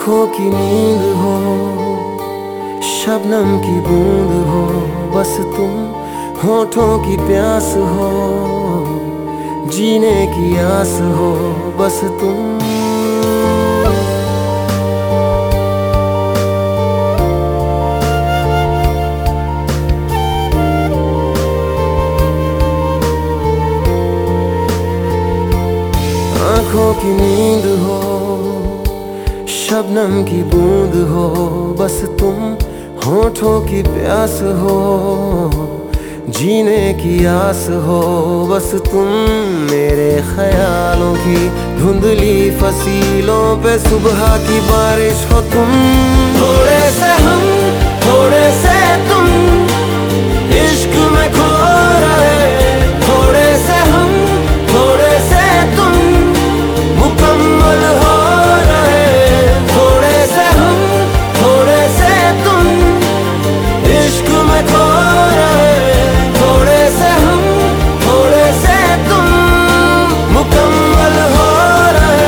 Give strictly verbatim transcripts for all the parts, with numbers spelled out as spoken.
आँखों की नींद हो, शबनम की बूंद हो, बस तुम होठों की प्यास हो, जीने की आस हो, बस तुम। आँखों की नींद हो, शबनम की बूंद हो, बस तुम होठों की प्यास हो, जीने की आस हो, बस तुम। मेरे ख्यालों की धुंधली फसीलों पे सुबह की बारिश हो तुम। थोड़े से हम, थोड़े से तुम, इश्क में खो रहे। थोड़े से हम, थोड़े से तुम, मुकम्मल हो रहे। थोड़े से हम, थोड़े से तुम, इश्क में खो रहे। थोड़े से हम, थोड़े से तुम, मुकम्मल हो रहे।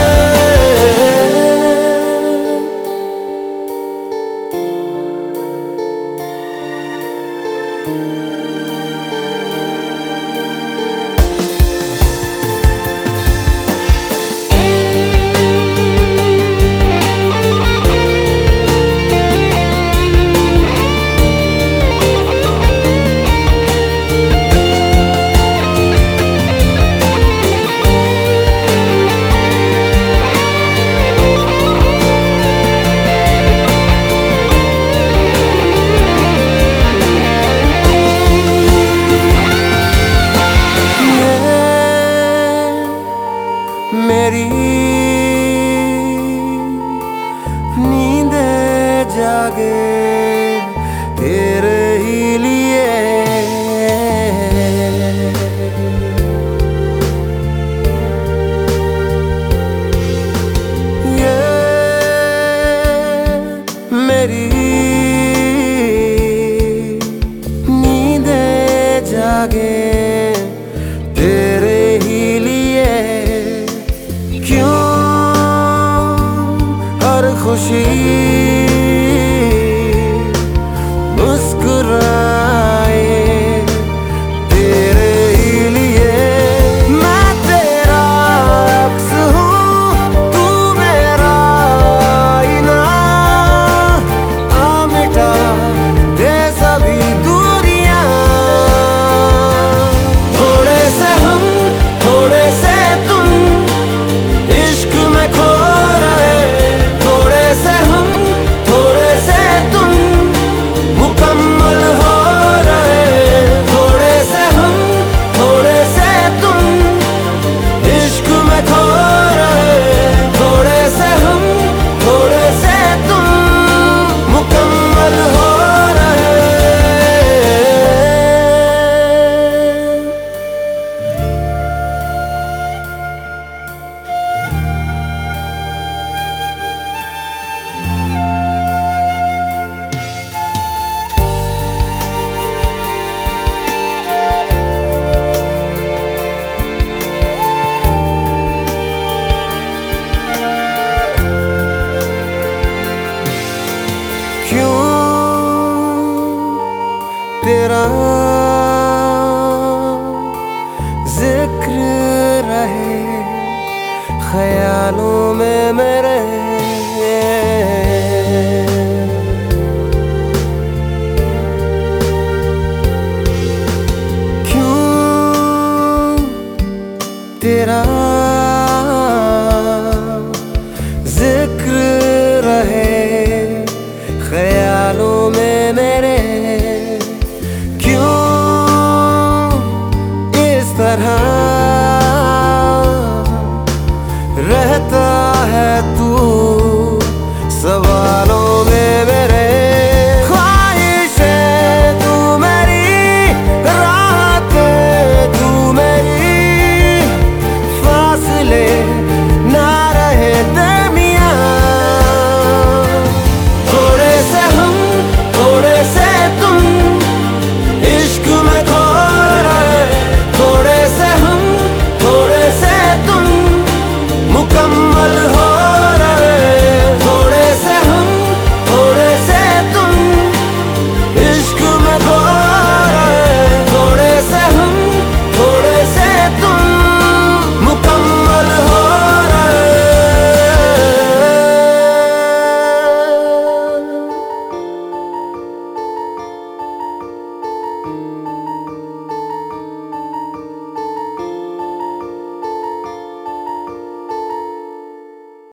मेरी नींदें जागे तेरे ही लिए। ये मेरी नींदें जागे तेरे ही लिए। क्यों हर खुशी मुस्कुराए तेरे ही लिए। मैं तेरा अक्स हूँ, तू मेरा आईना। आ मिटा दे सभी दूरियां। थोड़े से हम, थोड़े से तुम, इश्क में खो रहे। थोड़े से हम, थोड़े से तुम, मुकम्मल हो रहे। थोड़े से हम, थोड़े से तुम, इश्क में खो रहे। थोड़े से हम, थोड़े से तुम, मुकम्मल हो रहे। क्यों तेरा जिक्र रहे ख्यालों में मेरे।